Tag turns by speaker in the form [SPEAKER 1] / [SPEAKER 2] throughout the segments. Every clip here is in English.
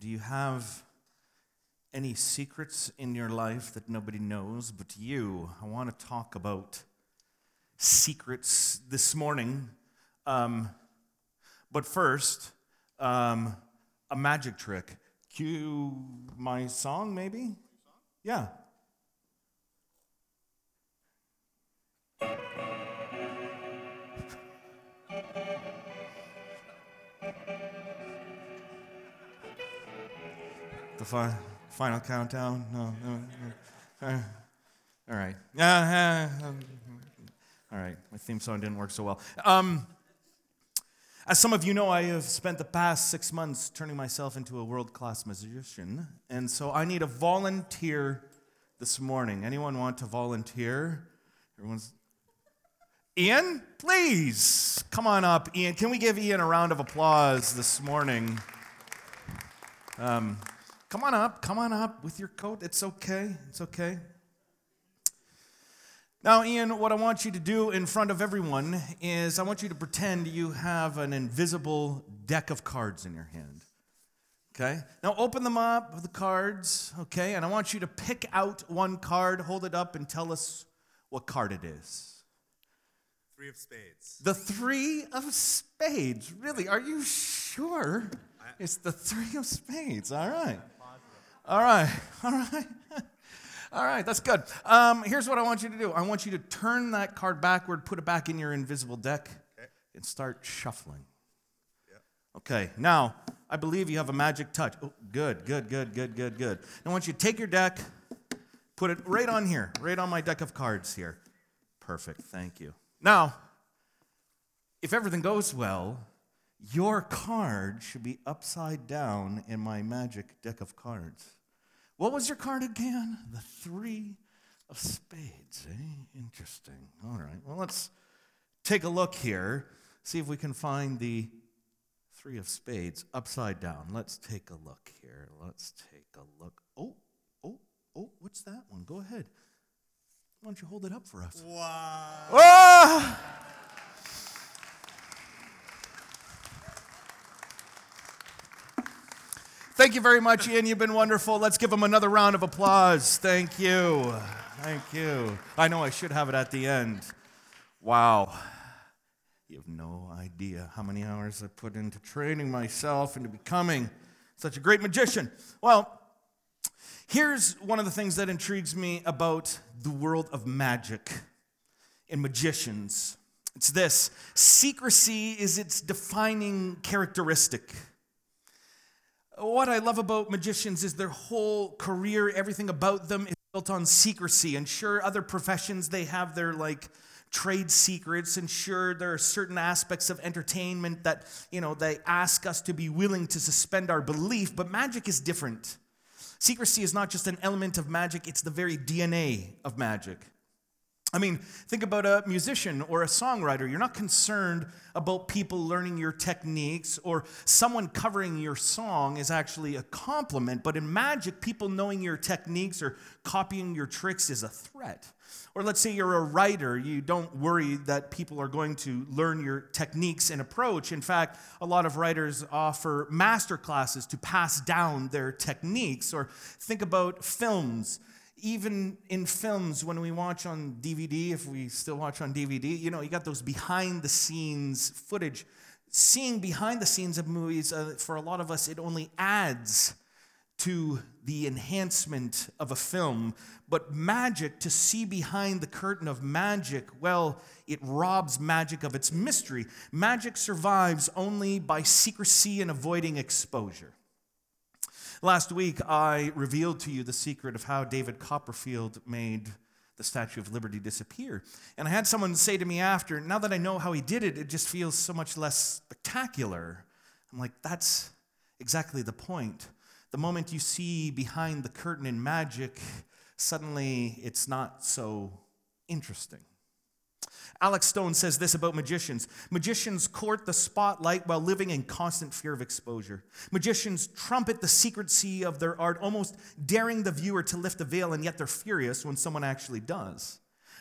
[SPEAKER 1] Do you have any secrets in your life that nobody knows but you? I want to talk about secrets this morning. But first, a magic trick. Cue my song, maybe? Yeah. The final countdown? No. All right. All right. My theme song didn't work so well. As some of you know, I have spent the past 6 months turning myself into a world-class magician, and so I need a volunteer this morning. Anyone want to volunteer? Ian, please come on up. Ian, can we give Ian a round of applause this morning? Come on up with your coat. It's okay. Now, Ian, what I want you to do in front of everyone is I want you to pretend you have an invisible deck of cards in your hand. Okay? Now, open them up, the cards, okay? And I want you to pick out one card, hold it up, and tell us what card it is.
[SPEAKER 2] 3 of spades.
[SPEAKER 1] The 3 of spades. Really? Are you sure? It's the 3 of spades. All right. All right, that's good. Here's what I want you to do. I want you to turn that card backward, put it back in your invisible deck, and start shuffling.
[SPEAKER 2] Yep.
[SPEAKER 1] Okay, now, I believe you have a magic touch. Oh, good. Now, I want you to take your deck, put it right on here, right on my deck of cards here. Perfect, thank you. Now, if everything goes well, your card should be upside down in my magic deck of cards. What was your card again? The 3 of spades, eh? Interesting. All right, well, let's take a look here, see if we can find the 3 of spades upside down. Let's take a look here. Oh, what's that one? Go ahead. Why don't you hold it up for us?
[SPEAKER 2] Wow.
[SPEAKER 1] Oh! Thank you very much, Ian. You've been wonderful. Let's give him another round of applause. Thank you. I know I should have it at the end. Wow. You have no idea how many hours I put into training myself into becoming such a great magician. Well, here's one of the things that intrigues me about the world of magic and magicians. It's this: secrecy is its defining characteristic. What I love about magicians is their whole career, everything about them is built on secrecy. And sure, other professions, they have their trade secrets. And sure, there are certain aspects of entertainment that, they ask us to be willing to suspend our belief. But magic is different. Secrecy is not just an element of magic, it's the very DNA of magic. I mean, think about a musician or a songwriter. You're not concerned about people learning your techniques, or someone covering your song is actually a compliment. But in magic, people knowing your techniques or copying your tricks is a threat. Or let's say you're a writer. You don't worry that people are going to learn your techniques and approach. In fact, a lot of writers offer master classes to pass down their techniques. Or think about films. Even in films, when we watch on DVD, if we still watch on DVD, you got those behind-the-scenes footage. Seeing behind the scenes of movies, for a lot of us, it only adds to the enhancement of a film. But magic, to see behind the curtain of magic, well, it robs magic of its mystery. Magic survives only by secrecy and avoiding exposure. Last week, I revealed to you the secret of how David Copperfield made the Statue of Liberty disappear. And I had someone say to me after, now that I know how he did it, it just feels so much less spectacular. I'm like, that's exactly the point. The moment you see behind the curtain in magic, suddenly it's not so interesting. Alex Stone says this about magicians. Magicians court the spotlight while living in constant fear of exposure. Magicians trumpet the secrecy of their art, almost daring the viewer to lift the veil, and yet they're furious when someone actually does.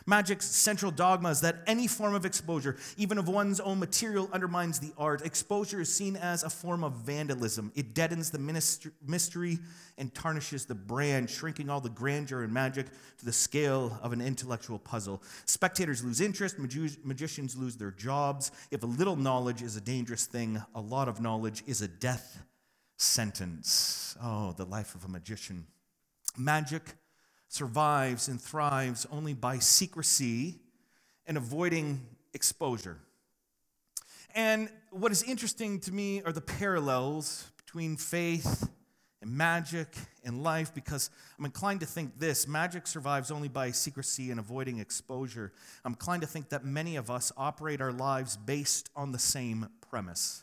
[SPEAKER 1] Magic's central dogma is that any form of exposure, even of one's own material, undermines the art. Exposure is seen as a form of vandalism. It deadens the mystery and tarnishes the brand, shrinking all the grandeur in magic to the scale of an intellectual puzzle. Spectators lose interest, magicians lose their jobs. If a little knowledge is a dangerous thing, a lot of knowledge is a death sentence. Oh, the life of a magician. Magic survives and thrives only by secrecy and avoiding exposure. And what is interesting to me are the parallels between faith and magic and life, because I'm inclined to think this: magic survives only by secrecy and avoiding exposure. I'm inclined to think that many of us operate our lives based on the same premise.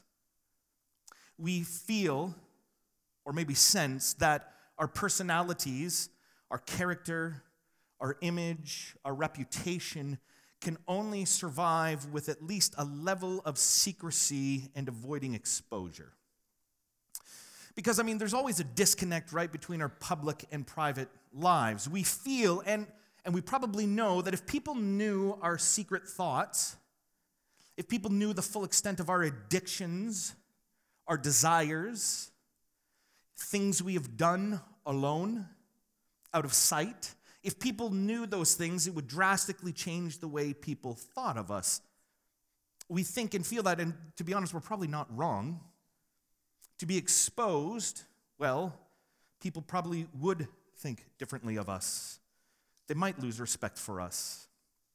[SPEAKER 1] We feel, or maybe sense, that our personalities, our character, our image, our reputation can only survive with at least a level of secrecy and avoiding exposure. Because, there's always a disconnect, right, between our public and private lives. We feel, and we probably know, that if people knew our secret thoughts, if people knew the full extent of our addictions, our desires, things we have done alone, out of sight, if people knew those things, it would drastically change the way people thought of us. We think and feel that, and to be honest, we're probably not wrong. To be exposed, well, people probably would think differently of us. They might lose respect for us.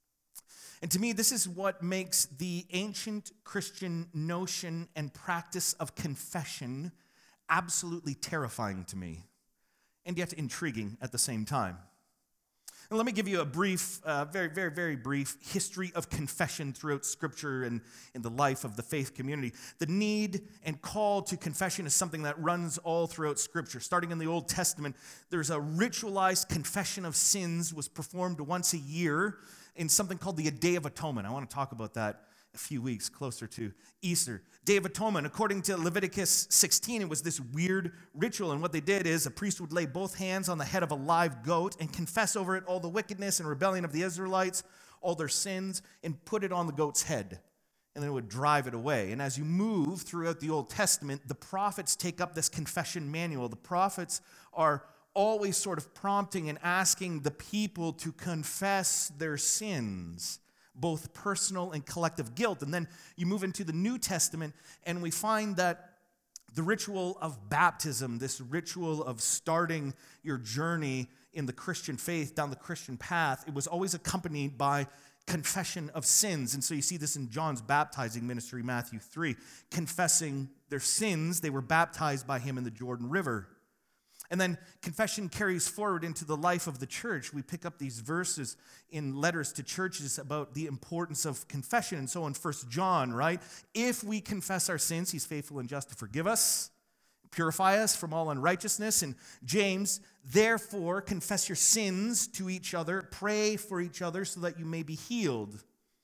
[SPEAKER 1] And to me, this is what makes the ancient Christian notion and practice of confession absolutely terrifying to me, and yet intriguing at the same time. And let me give you a brief, very brief history of confession throughout Scripture and in the life of the faith community. The need and call to confession is something that runs all throughout Scripture. Starting in the Old Testament, there's a ritualized confession of sins was performed once a year in something called the Day of Atonement. I want to talk about that a few weeks closer to Easter. Day of Atonement, according to Leviticus 16, it was this weird ritual, and what they did is a priest would lay both hands on the head of a live goat and confess over it all the wickedness and rebellion of the Israelites, all their sins, and put it on the goat's head, and then it would drive it away. And as you move throughout the Old Testament, the prophets take up this confession manual. The prophets are always sort of prompting and asking the people to confess their sins, both personal and collective guilt. And then you move into the New Testament, and we find that the ritual of baptism, this ritual of starting your journey in the Christian faith, down the Christian path, it was always accompanied by confession of sins. And so you see this in John's baptizing ministry, Matthew 3, confessing their sins. They were baptized by him in the Jordan River. And then confession carries forward into the life of the church. We pick up these verses in letters to churches about the importance of confession. And so in 1 John, right, if we confess our sins, he's faithful and just to forgive us, purify us from all unrighteousness. And James, therefore, confess your sins to each other, pray for each other so that you may be healed.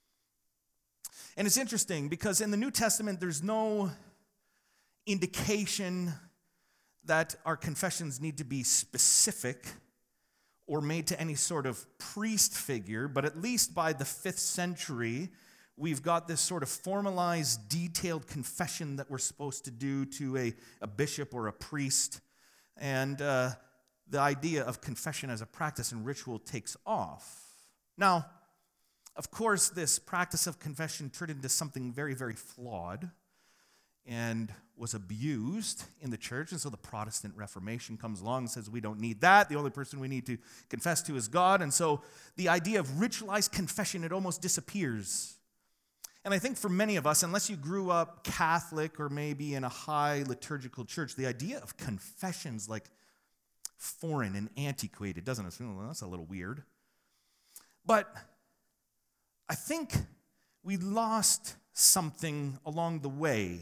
[SPEAKER 1] And it's interesting because in the New Testament, there's no indication that our confessions need to be specific or made to any sort of priest figure, but at least by the 5th century, we've got this sort of formalized, detailed confession that we're supposed to do to a bishop or a priest. And the idea of confession as a practice and ritual takes off. Now, of course, this practice of confession turned into something very, very flawed and was abused in the church. And so the Protestant Reformation comes along and says we don't need that. The only person we need to confess to is God. And so the idea of ritualized confession, it almost disappears. And I think for many of us, unless you grew up Catholic or maybe in a high liturgical church, the idea of confession's like foreign and antiquated, doesn't it? Well, that's a little weird. But I think we lost something along the way.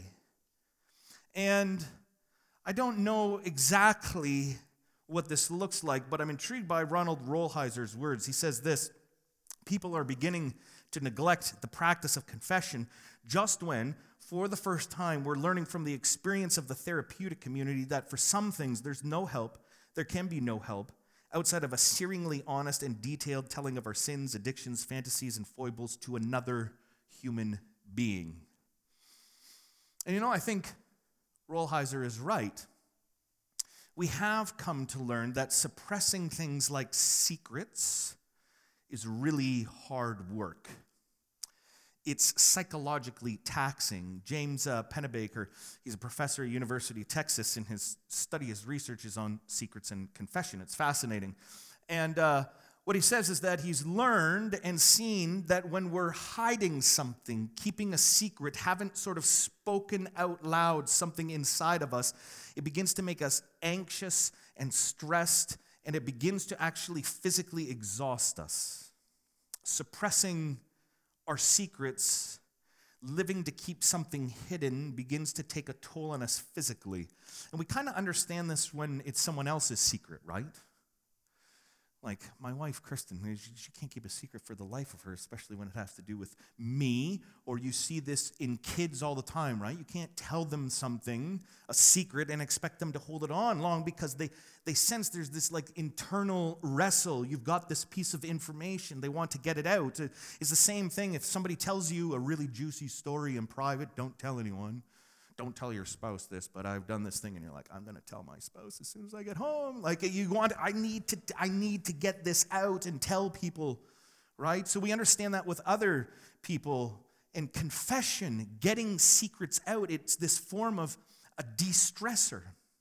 [SPEAKER 1] And I don't know exactly what this looks like, but I'm intrigued by Ronald Rolheiser's words. He says this: people are beginning to neglect the practice of confession just when, for the first time, we're learning from the experience of the therapeutic community that for some things there's no help, there can be no help, outside of a searingly honest and detailed telling of our sins, addictions, fantasies, and foibles to another human being. And I think Rolheiser is right. We have come to learn that suppressing things like secrets is really hard work. It's psychologically taxing. James Pennebaker, he's a professor at University of Texas, and his research is on secrets and confession. It's fascinating. And what he says is that he's learned and seen that when we're hiding something, keeping a secret, haven't sort of spoken out loud something inside of us, it begins to make us anxious and stressed, and it begins to actually physically exhaust us. Suppressing our secrets, living to keep something hidden, begins to take a toll on us physically. And we kind of understand this when it's someone else's secret, right? Like my wife, Kristen, she can't keep a secret for the life of her, especially when it has to do with me. Or you see this in kids all the time, right? You can't tell them something, a secret, and expect them to hold it on long because they sense there's this like internal wrestle. You've got this piece of information. They want to get it out. It's the same thing if somebody tells you a really juicy story in private, don't tell anyone. Don't tell your spouse this, but I've done this thing, and you're like, I'm going to tell my spouse as soon as I get home. Like I need to get this out and tell people, right? So we understand that with other people. And confession, getting secrets out, it's this form of a de-stressor.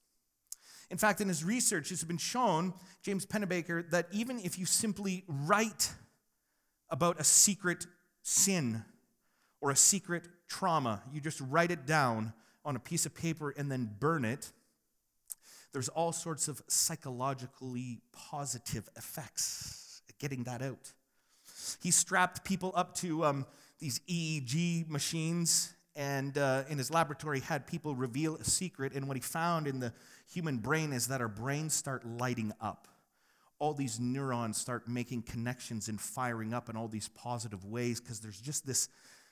[SPEAKER 1] In fact, in his research, it's been shown, James Pennebaker, that even if you simply write about a secret sin or a secret trauma, you just write it down on a piece of paper and then burn it, there's all sorts of psychologically positive effects at getting that out. He strapped people up to these EEG machines, and in his laboratory had people reveal a secret, and what he found in the human brain is that our brains start lighting up. All these neurons start making connections and firing up in all these positive ways because there's just this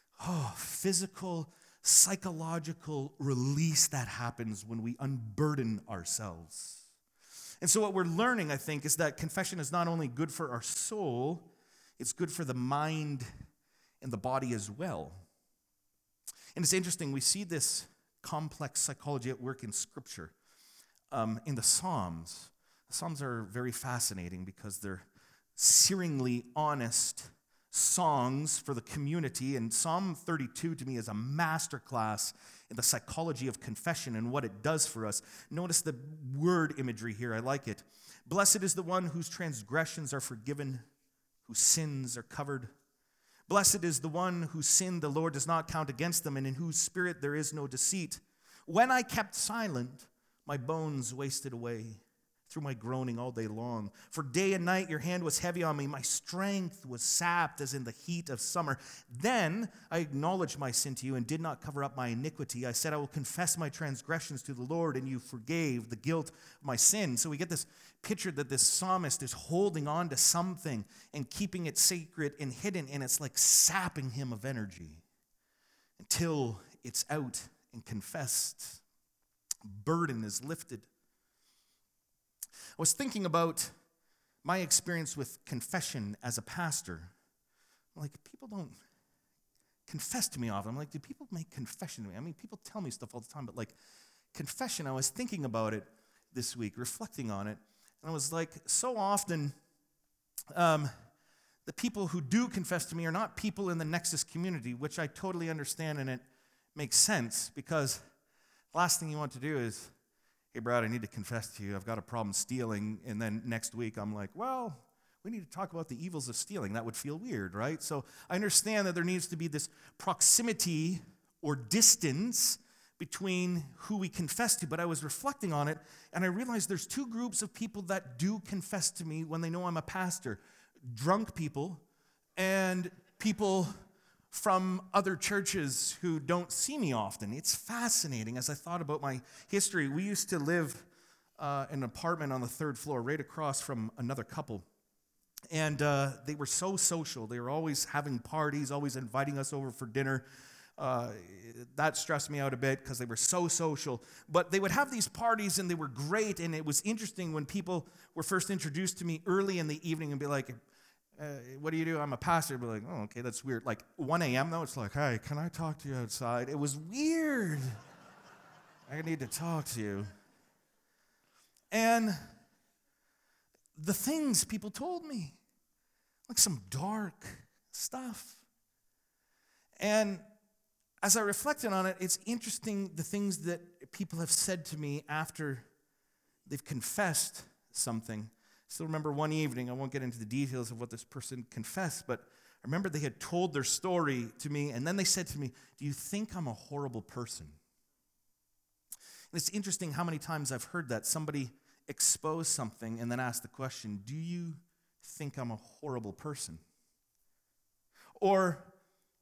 [SPEAKER 1] physical, psychological release that happens when we unburden ourselves. And so what we're learning, I think, is that confession is not only good for our soul, it's good for the mind and the body as well. And it's interesting, we see this complex psychology at work in Scripture. In the Psalms. The Psalms are very fascinating because they're searingly honest songs for the community, and Psalm 32 to me is a masterclass in the psychology of confession and what it does for us. Notice the word imagery here, I like it. Blessed is the one whose transgressions are forgiven, whose sins are covered. Blessed is the one whose sin the Lord does not count against them, and in whose spirit there is no deceit. When I kept silent, my bones wasted away through my groaning all day long. For day and night your hand was heavy on me. My strength was sapped as in the heat of summer. Then I acknowledged my sin to you and did not cover up my iniquity. I said, I will confess my transgressions to the Lord, and you forgave the guilt of my sin. So we get this picture that this psalmist is holding on to something and keeping it secret and hidden, and it's like sapping him of energy until it's out and confessed. Burden is lifted. I was thinking about my experience with confession as a pastor. Like, people don't confess to me often. I'm like, do people make confession to me? I mean, people tell me stuff all the time, but like confession, I was thinking about it this week, reflecting on it, and I was like, so often, the people who do confess to me are not people in the Nexus community, which I totally understand, and it makes sense, because the last thing you want to do is, hey, Brad, I need to confess to you, I've got a problem stealing, and then next week I'm like, well, we need to talk about the evils of stealing. That would feel weird, right? So I understand that there needs to be this proximity or distance between who we confess to, but I was reflecting on it, and I realized there's two groups of people that do confess to me when they know I'm a pastor. Drunk people and people from other churches who don't see me often. It's fascinating. As I thought about my history, we used to live in an apartment on the third floor right across from another couple. And they were so social. They were always having parties, always inviting us over for dinner. That stressed me out a bit because they were so social. But they would have these parties and they were great. And it was interesting when people were first introduced to me early in the evening and be like, what do you do? I'm a pastor. I'd be like, oh, okay, that's weird. Like 1 a.m. though, it's like, hey, can I talk to you outside? It was weird. I need to talk to you. And the things people told me, like some dark stuff. And as I reflected on it, it's interesting the things that people have said to me after they've confessed something. I still remember one evening, I won't get into the details of what this person confessed, but I remember they had told their story to me, and then they said to me, do you think I'm a horrible person? And it's interesting how many times I've heard that. Somebody expose something and then ask the question, do you think I'm a horrible person? Or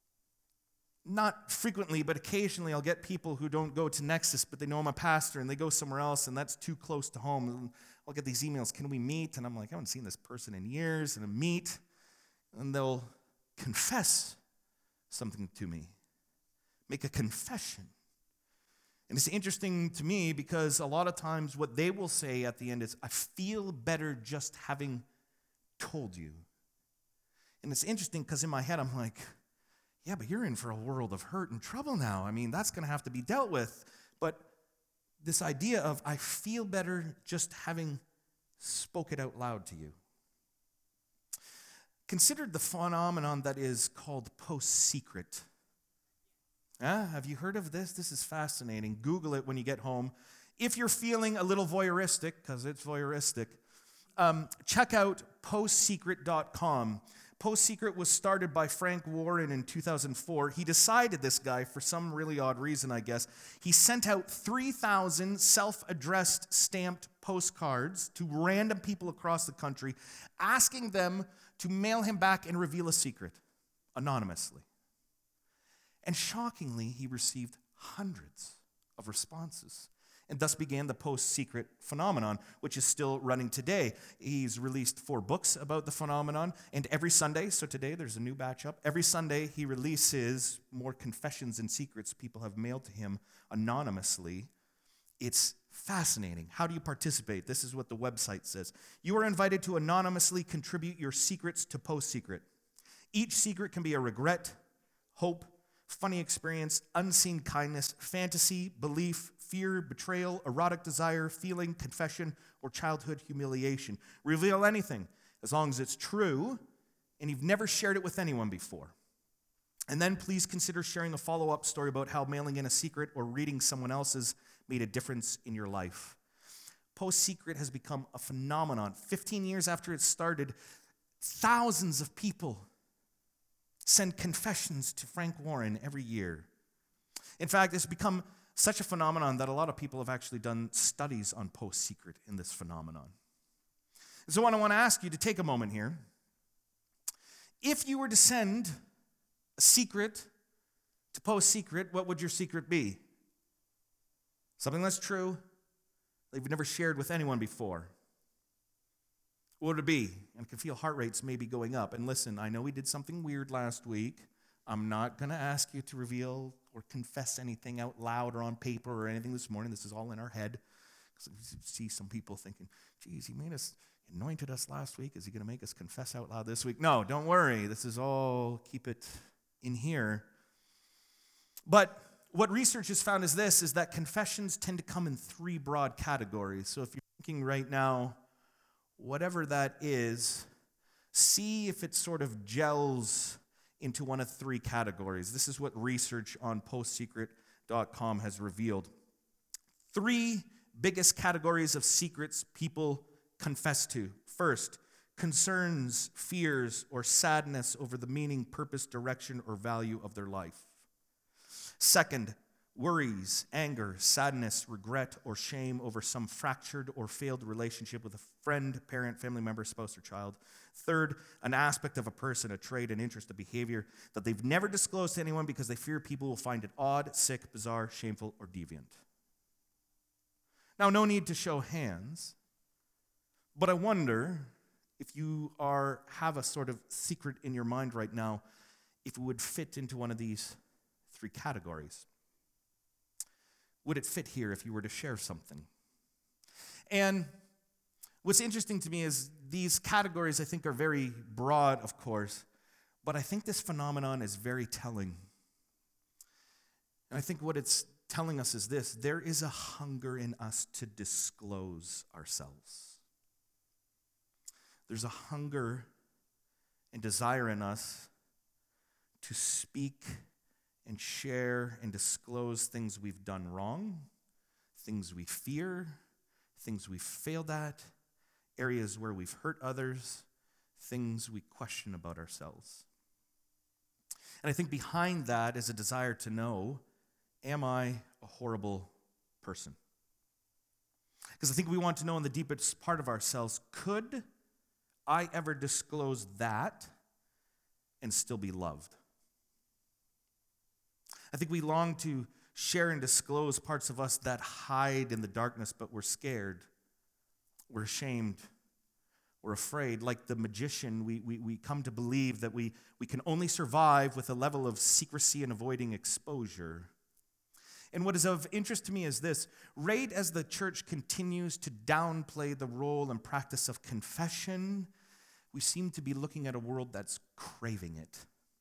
[SPEAKER 1] not frequently, but occasionally I'll get people who don't go to Nexus, but they know I'm a pastor, and they go somewhere else, and that's too close to home. And I'll get these emails, can we meet? And I'm like, I haven't seen this person in years, and I meet, and they'll confess something to me, make a confession. And it's interesting to me because a lot of times what they will say at the end is, I feel better just having told you. And it's interesting because in my head I'm like, yeah, but you're in for a world of hurt and trouble now. I mean, that's going to have to be dealt with. But this idea of I feel better just having spoke it out loud to you. Consider the phenomenon that is called post-secret. Have you heard of this? This is fascinating. Google it when you get home. If you're feeling a little voyeuristic, because it's voyeuristic, check out postsecret.com. Post-Secret was started by Frank Warren in 2004. He decided, this guy, for some really odd reason, I guess, he sent out 3,000 self-addressed stamped postcards to random people across the country, asking them to mail him back and reveal a secret, anonymously. And shockingly, he received hundreds of responses, and thus began the post-secret phenomenon, which is still running today. He's released 4 books about the phenomenon, and every Sunday, so today there's a new batch up, every Sunday he releases more confessions and secrets people have mailed to him anonymously. It's fascinating. How do you participate? This is what the website says. You are invited to anonymously contribute your secrets to Post-Secret. Each secret can be a regret, hope, funny experience, unseen kindness, fantasy, belief, fear, betrayal, erotic desire, feeling, confession, or childhood humiliation. Reveal anything, as long as it's true and you've never shared it with anyone before. And then please consider sharing a follow-up story about how mailing in a secret or reading someone else's made a difference in your life. Post-Secret has become a phenomenon. 15 years after it started, thousands of people send confessions to Frank Warren every year. In fact, it's become such a phenomenon that a lot of people have actually done studies on Post-Secret in this phenomenon. So I want to ask you to take a moment here. If you were to send a secret to Post-Secret, what would your secret be? Something that's true that you've never shared with anyone before. What would it be? And I can feel heart rates maybe going up. And listen, I know we did something weird last week. I'm not going to ask you to reveal or confess anything out loud or on paper or anything this morning. This is all in our head. Because I see some people thinking, geez, he anointed us last week. Is he going to make us confess out loud this week? No, don't worry. This is all, keep it in here. But what research has found is this, is that confessions tend to come in 3 broad categories. So if you're thinking right now, whatever that is, see if it sort of gels into one of 3 categories. This is what research on postsecret.com has revealed. 3 biggest categories of secrets people confess to. First, concerns, fears, or sadness over the meaning, purpose, direction, or value of their life. Second, worries, anger, sadness, regret, or shame over some fractured or failed relationship with a friend, parent, family member, spouse, or child. Third, an aspect of a person, a trait, an interest, a behavior that they've never disclosed to anyone because they fear people will find it odd, sick, bizarre, shameful, or deviant. Now, no need to show hands, but I wonder if you have a sort of secret in your mind right now, if it would fit into one of these 3 categories. Would it fit here if you were to share something? And what's interesting to me is these categories, I think, are very broad, of course, but I think this phenomenon is very telling. And I think what it's telling us is this: there is a hunger in us to disclose ourselves. There's a hunger and desire in us to speak and share and disclose things we've done wrong, things we fear, things we've failed at, areas where we've hurt others, things we question about ourselves. And I think behind that is a desire to know, am I a horrible person? Because I think we want to know in the deepest part of ourselves, could I ever disclose that and still be loved? I think we long to share and disclose parts of us that hide in the darkness, but we're scared, we're ashamed, we're afraid. Like the magician, we come to believe that we can only survive with a level of secrecy and avoiding exposure. And what is of interest to me is this: right as the church continues to downplay the role and practice of confession, we seem to be looking at a world that's craving it.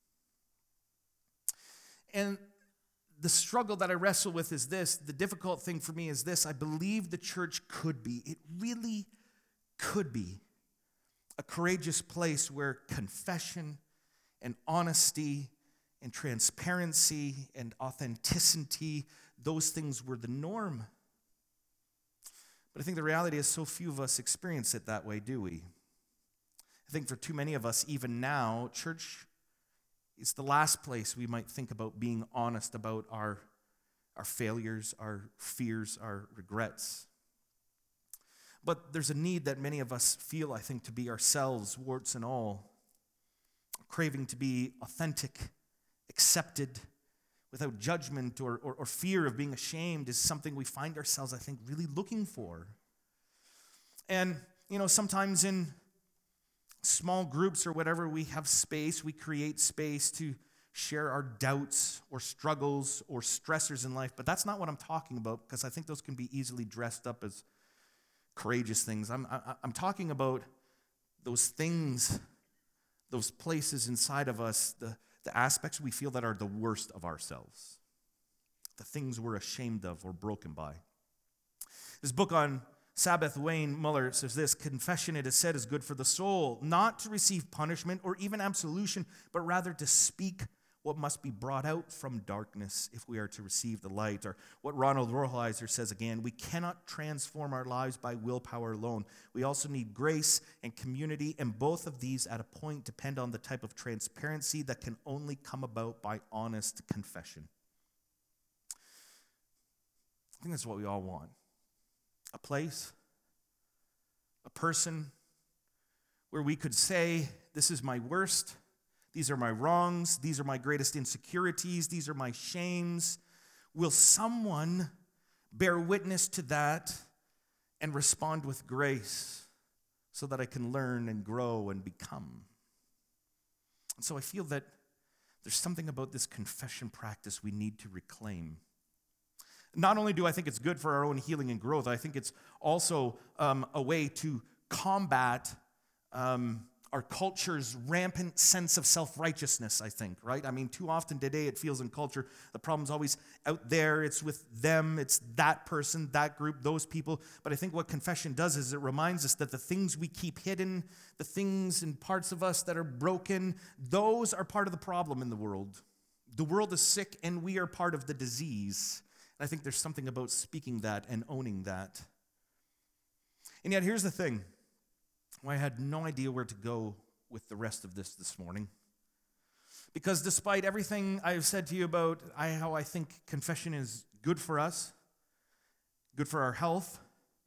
[SPEAKER 1] And the struggle that I wrestle with is this, the difficult thing for me is this: I believe the church could be, it really could be, a courageous place where confession and honesty and transparency and authenticity, those things were the norm. But I think the reality is so few of us experience it that way, do we? I think for too many of us, even now, church is the last place we might think about being honest about our failures, our fears, our regrets. But there's a need that many of us feel, I think, to be ourselves, warts and all, craving to be authentic, accepted, without judgment or fear of being ashamed is something we find ourselves, I think, really looking for. And, sometimes in small groups or whatever, we have space, we create space to share our doubts or struggles or stressors in life, but that's not what I'm talking about, because I think those can be easily dressed up as courageous things. I'm talking about those things, those places inside of us, the aspects we feel that are the worst of ourselves, the things we're ashamed of or broken by. This book on Sabbath, Wayne Muller says this: confession, it is said, is good for the soul, not to receive punishment or even absolution, but rather to speak what must be brought out from darkness if we are to receive the light. Or what Ronald Rolheiser says again: we cannot transform our lives by willpower alone. We also need grace and community, and both of these at a point depend on the type of transparency that can only come about by honest confession. I think that's what we all want. A place, a person where we could say, this is my worst, these are my wrongs, these are my greatest insecurities, these are my shames. Will someone bear witness to that and respond with grace so that I can learn and grow and become? And so I feel that there's something about this confession practice we need to reclaim. Not only do I think it's good for our own healing and growth, I think it's also a way to combat our culture's rampant sense of self-righteousness, I think, right? I mean, too often today it feels in culture the problem's always out there. It's with them. It's that person, that group, those people. But I think what confession does is it reminds us that the things we keep hidden, the things and parts of us that are broken, those are part of the problem in the world. The world is sick and we are part of the disease. And I think there's something about speaking that and owning that. And yet here's the thing. I had no idea where to go with the rest of this morning. Because despite everything I've said to you about how I think confession is good for us, good for our health,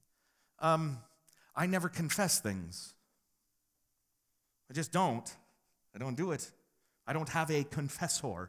[SPEAKER 1] I never confess things. I just don't. I don't do it. I don't have a confessor.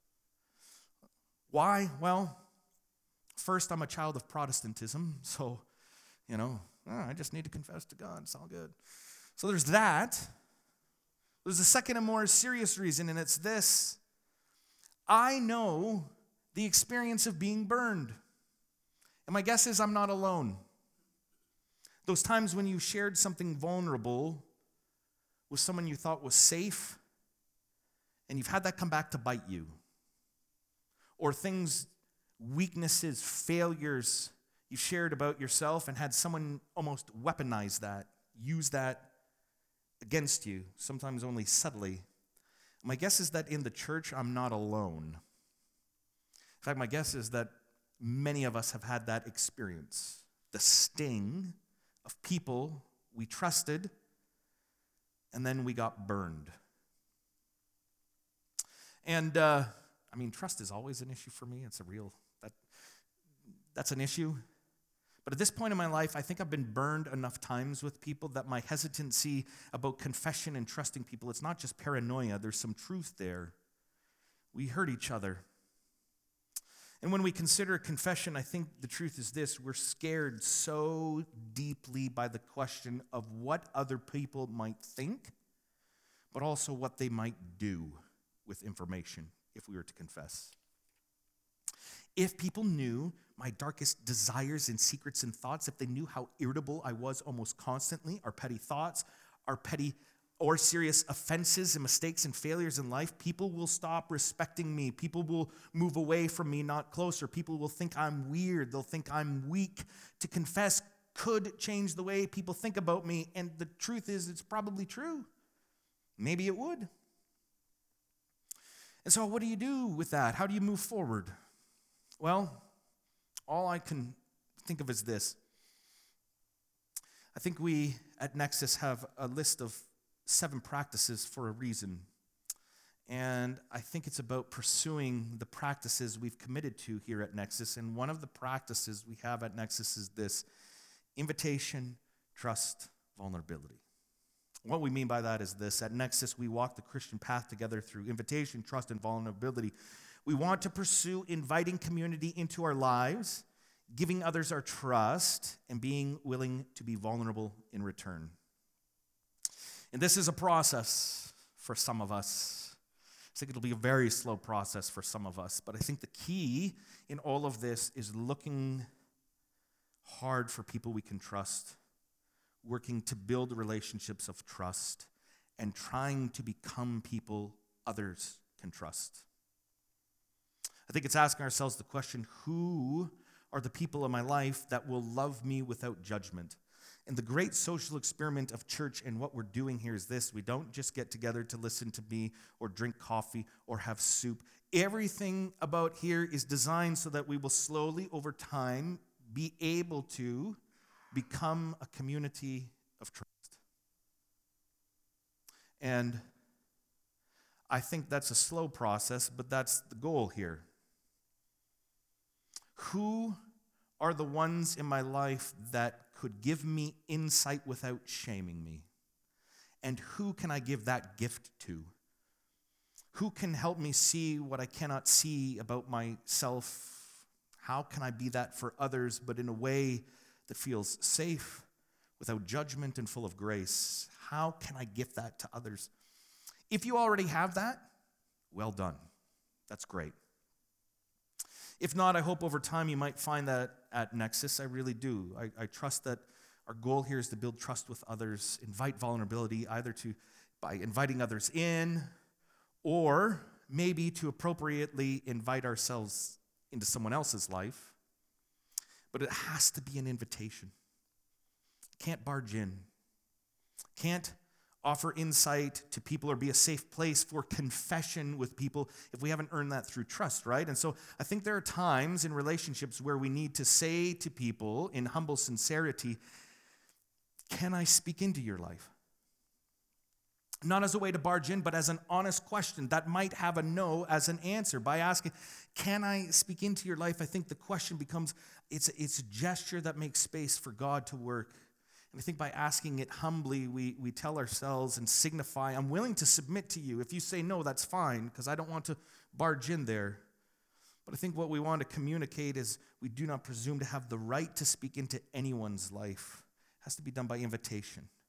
[SPEAKER 1] Why? Well, first, I'm a child of Protestantism, so, I just need to confess to God. It's all good. So there's that. There's a second and more serious reason, and it's this. I know the experience of being burned. And my guess is I'm not alone. Those times when you shared something vulnerable with someone you thought was safe, and you've had that come back to bite you. Or things, weaknesses, failures you shared about yourself and had someone almost weaponize that, use that against you, sometimes only subtly. My guess is that in the church, I'm not alone. In fact, my guess is that many of us have had that experience. The sting of people we trusted, and then we got burned. And, trust is always an issue for me. It's that's an issue. But at this point in my life, I think I've been burned enough times with people that my hesitancy about confession and trusting people, it's not just paranoia. There's some truth there. We hurt each other. And when we consider confession, I think the truth is this: we're scared so deeply by the question of what other people might think, but also what they might do with information if we were to confess. If people knew my darkest desires and secrets and thoughts, if they knew how irritable I was almost constantly, our petty thoughts, our petty or serious offenses and mistakes and failures in life, people will stop respecting me. People will move away from me, not closer. People will think I'm weird. They'll think I'm weak. To confess could change the way people think about me, and the truth is it's probably true. Maybe it would. And so what do you do with that? How do you move forward? Well, all I can think of is this. I think we at Nexus have a list of 7 practices for a reason. And I think it's about pursuing the practices we've committed to here at Nexus. And one of the practices we have at Nexus is this: invitation, trust, vulnerability. What we mean by that is this: at Nexus, we walk the Christian path together through invitation, trust, and vulnerability. We want to pursue inviting community into our lives, giving others our trust, and being willing to be vulnerable in return. And this is a process for some of us. I think it'll be a very slow process for some of us, but I think the key in all of this is looking hard for people we can trust, working to build relationships of trust, and trying to become people others can trust. I think it's asking ourselves the question, who are the people in my life that will love me without judgment? And the great social experiment of church and what we're doing here is this: we don't just get together to listen to me or drink coffee or have soup. Everything about here is designed so that we will slowly, over time, be able to become a community of trust. And I think that's a slow process, but that's the goal here. Who are the ones in my life that could give me insight without shaming me? And who can I give that gift to? Who can help me see what I cannot see about myself? How can I be that for others, but in a way that feels safe, without judgment, and full of grace? How can I gift that to others? If you already have that, well done. That's great. If not, I hope over time you might find that at Nexus. I really do. I trust that our goal here is to build trust with others, invite vulnerability, either by inviting others in, or maybe to appropriately invite ourselves into someone else's life. But it has to be an invitation. Can't barge in. Can't offer insight to people or be a safe place for confession with people if we haven't earned that through trust, right? And so I think there are times in relationships where we need to say to people in humble sincerity, can I speak into your life? Not as a way to barge in, but as an honest question that might have a no as an answer. By asking, can I speak into your life? I think the question becomes, it's a gesture that makes space for God to work. And I think by asking it humbly, we tell ourselves and signify, I'm willing to submit to you. If you say no, that's fine, because I don't want to barge in there. But I think what we want to communicate is we do not presume to have the right to speak into anyone's life. It has to be done by invitation,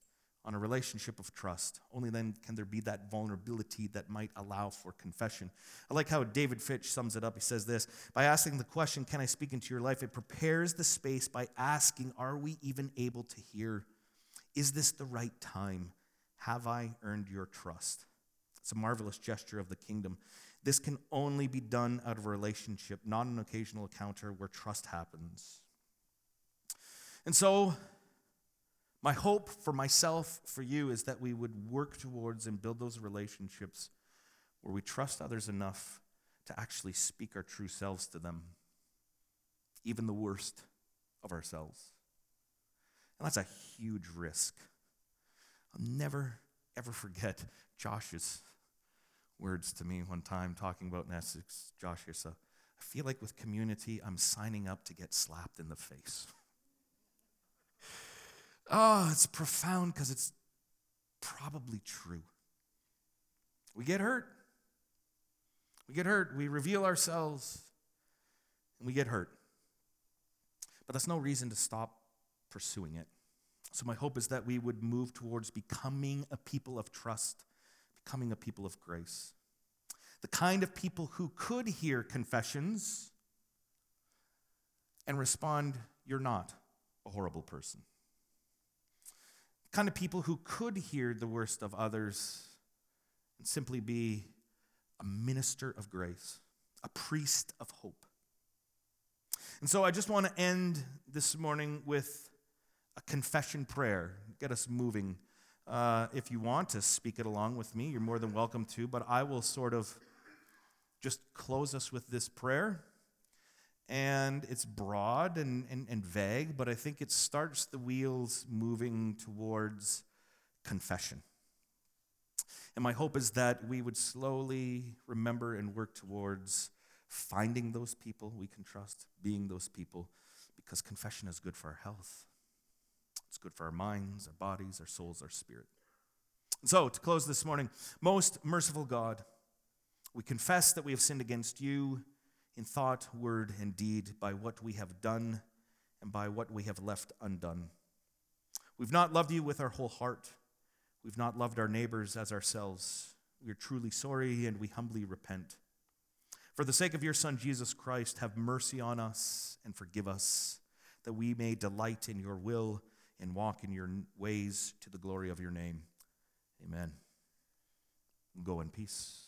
[SPEAKER 1] on a relationship of trust. Only then can there be that vulnerability that might allow for confession. I like how David Fitch sums it up. He says this: by asking the question, can I speak into your life? It prepares the space by asking, are we even able to hear? Is this the right time? Have I earned your trust? It's a marvelous gesture of the kingdom. This can only be done out of a relationship, not an occasional encounter where trust happens. And so, my hope for myself, for you, is that we would work towards and build those relationships where we trust others enough to actually speak our true selves to them, even the worst of ourselves. And that's a huge risk. I'll never, ever forget Josh's words to me one time talking about Essex. Josh here, so I feel like with community, I'm signing up to get slapped in the face. Oh, it's profound because it's probably true. We get hurt. We get hurt. We reveal ourselves, and we get hurt. But that's no reason to stop pursuing it. So my hope is that we would move towards becoming a people of trust, becoming a people of grace. The kind of people who could hear confessions and respond, you're not a horrible person. Kind of people who could hear the worst of others and simply be a minister of grace, a priest of hope. And so I just want to end this morning with a confession prayer, get us moving. If you want to speak it along with me, you're more than welcome to, but I will sort of just close us with this prayer. And it's broad and vague, but I think it starts the wheels moving towards confession. And my hope is that we would slowly remember and work towards finding those people we can trust, being those people, because confession is good for our health. It's good for our minds, our bodies, our souls, our spirit. So, to close this morning, most merciful God, we confess that we have sinned against you in thought, word, and deed, by what we have done and by what we have left undone. We've not loved you with our whole heart. We've not loved our neighbors as ourselves. We are truly sorry and we humbly repent. For the sake of your Son, Jesus Christ, have mercy on us and forgive us, that we may delight in your will and walk in your ways to the glory of your name. Amen. Go in peace.